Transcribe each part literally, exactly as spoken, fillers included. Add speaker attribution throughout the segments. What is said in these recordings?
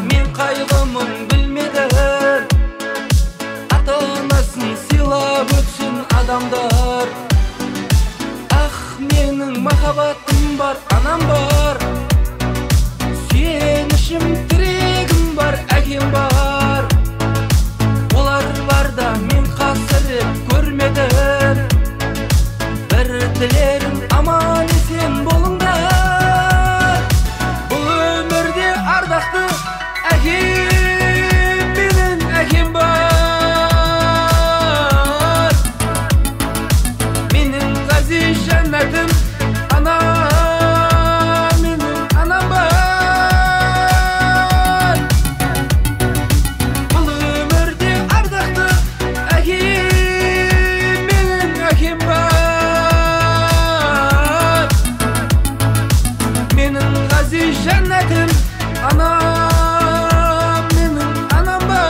Speaker 1: мен қайғымын білмедім. Ата-анасын сыйлап өтсін адамдар. Ах, менің махаббатым бар, анам бар, сүйенішім, тірегім бар, әкем бар. Олар барда мен қасірет көрмедім. Бір тілерім аман есен болыңдар. Бұл өмірде ардақты әкем, менің әкем бар. Менің ғазиз жәннәтім анам, менің анам бар. Бұл өмірде ардақты әкем, менің әкем бар. Менің ғазиз жәннәтім анам, менің анам бар.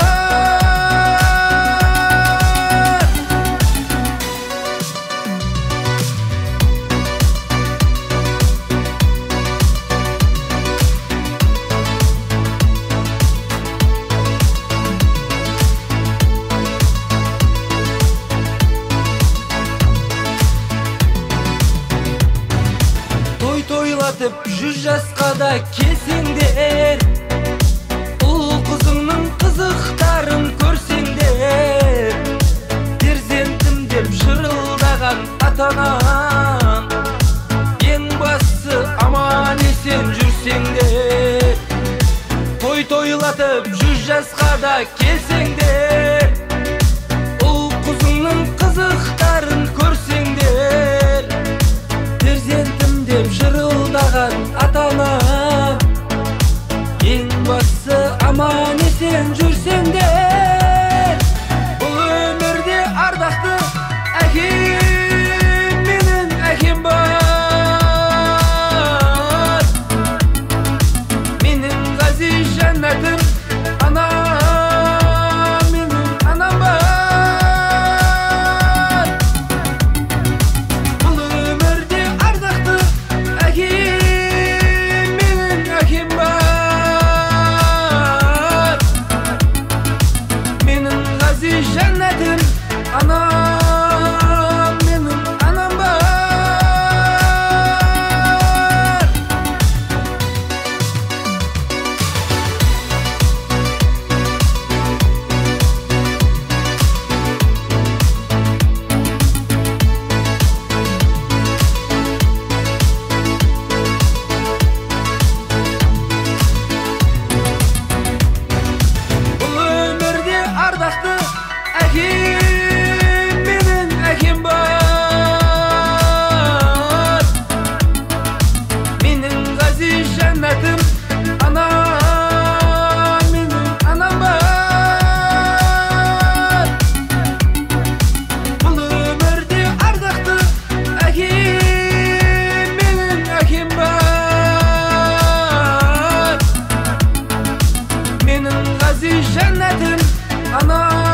Speaker 1: Той тойлатып жүз жасқа да келсеңдер, ұл қызыңның қызықтарын көрсеңдер. Перзентім деп шырылдаған ата-анам, ең бастысы аман есен жүрсеңдер. Той тойлатып жүз жасқа да келсеңдер, ұл қызыңның қызықтарын көрсеңдер. Перзентім деп шырылдаған ата-анам, ең бастысы аман есен жүрсеңдер. Бұл өмірде ардақты әкем, менің әкем бар. Менің ғазиз жәннәтім анам, менің анам бар. Бұл өмірде ардақты әкем, менің әкем бар. Менің ғазиз жәннәтім анам, менің анам бар. Бұл өмірде ардақты әкем, менің әкем бар. Менің ғазиз жәннәтім анам, менің анам бар. Бұл өмірде ардақты әкем, менің әкем бар. Менің ғазиз жәннәтім анам.